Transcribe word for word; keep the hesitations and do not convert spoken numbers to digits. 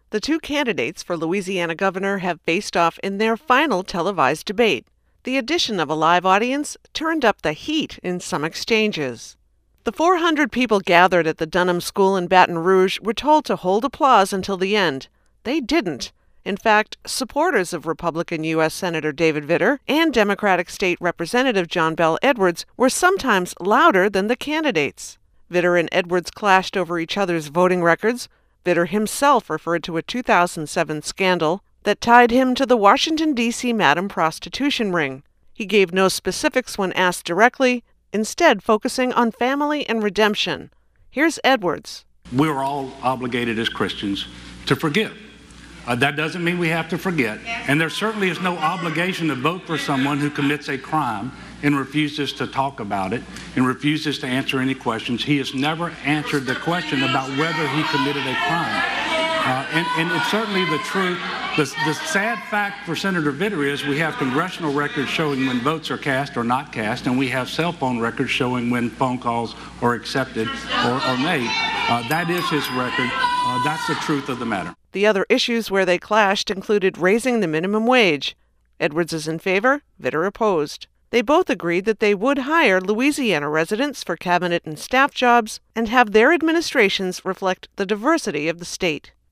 The two candidates for Louisiana governor have faced off in their final televised debate. The addition of a live audience turned up the heat in some exchanges. The four hundred people gathered at the Dunham School in Baton Rouge were told to hold applause until the end. They didn't. In fact, supporters of Republican U S Senator David Vitter and Democratic State Representative John Bel Edwards were sometimes louder than the candidates. Vitter and Edwards clashed over each other's voting records. Vitter himself referred to a two thousand seven scandal that tied him to the Washington, D C Madam Prostitution ring. He gave no specifics when asked directly, instead focusing on family and redemption. Here's Edwards. We're all obligated as Christians to forgive. Uh, that doesn't mean we have to forget. And there certainly is no obligation to vote for someone who commits a crime and refuses to talk about it and refuses to answer any questions. He has never answered the question about whether he committed a crime. Uh, and, and it's certainly the truth. The, the sad fact for Senator Vitter is we have congressional records showing when votes are cast or not cast, and we have cell phone records showing when phone calls are accepted or, or made. Uh, that is his record. Uh, that's the truth of the matter. The other issues where they clashed included raising the minimum wage. Edwards is in favor, Vitter opposed. They both agreed that they would hire Louisiana residents for cabinet and staff jobs and have their administrations reflect the diversity of the state.